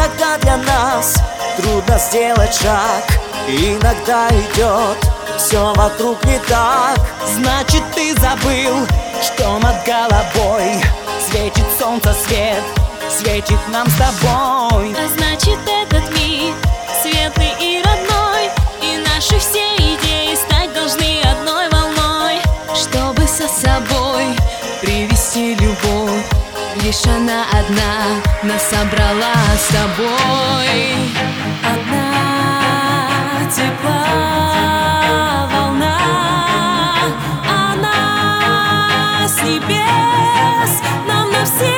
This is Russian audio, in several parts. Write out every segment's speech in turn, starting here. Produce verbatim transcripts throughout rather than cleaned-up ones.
Иногда для нас трудно сделать шаг, иногда идет все вокруг не так. Значит, ты забыл, что над головой светит солнце свет, светит нам с тобой. А значит, этот мир светлый и родной, и наши все идеи стать должны одной волной. Чтобы со собой привести любовь, лишь она одна нас собрала с тобой. Одна тепла волна, она с небес нам навсех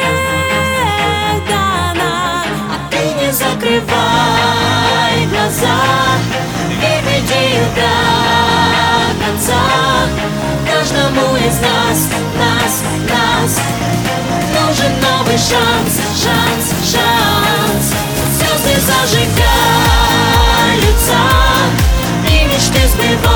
дана. А ты не закрывай глаза, веди их до конца. Каждому из нас, нас, нас нужен новый шанс, шанс, шанс. Звезды зажигаются, и мечты сбываются.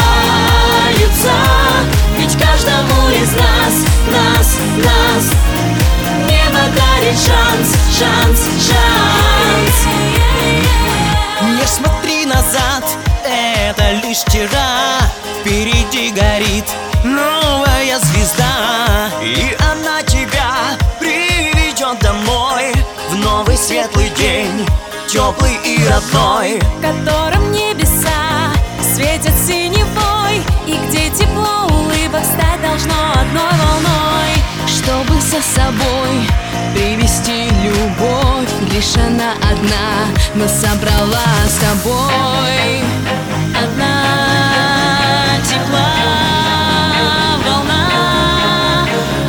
Ведь каждому из нас, нас, нас небо дарит шанс, шанс, шанс. Не смотри назад, это лишь вчера. Впереди горит новая звезда, И она тебя приведет домой в новый светлый день, теплый и родной, В котором небеса светят синевой, и где тепло улыбок стать должно одной волной. Чтобы со собой привести любовь, лишь она одна нас собрала с тобой. Одна тепла волна,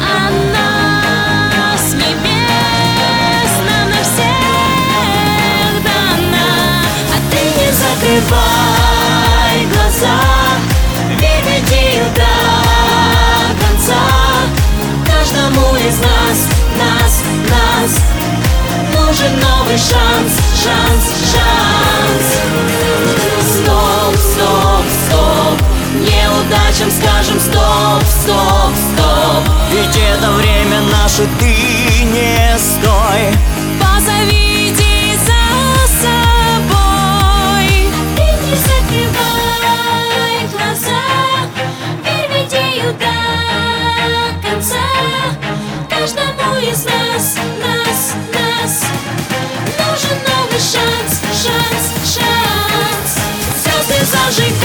она с небес нам навсех дана. А ты не закрывай глаза, веди их до конца. Каждому из нас, нас, нас нужен новый шанс, шанс, шанс. Стоп, стоп, стоп, неудачам скажем стоп, стоп, стоп. ведь это время наше, ты не стой. Позовите за собой. Ты не закрывай глаза, веди их до конца. Каждому из нас, нас, нас нужен новый шанс, шанс, шанс. Звезды зажигаются,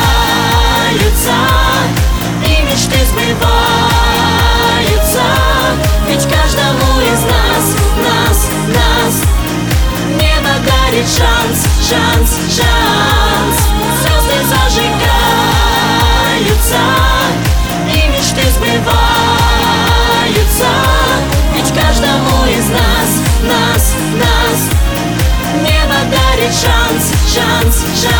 и мечты сбываются. Ведь каждому из нас, нас, нас небо дарит шанс, шанс, шанс. Звезды зажигаются, и мечты сбываются. Ведь каждому из нас, нас, нас небо дарит шанс, шанс, шанс.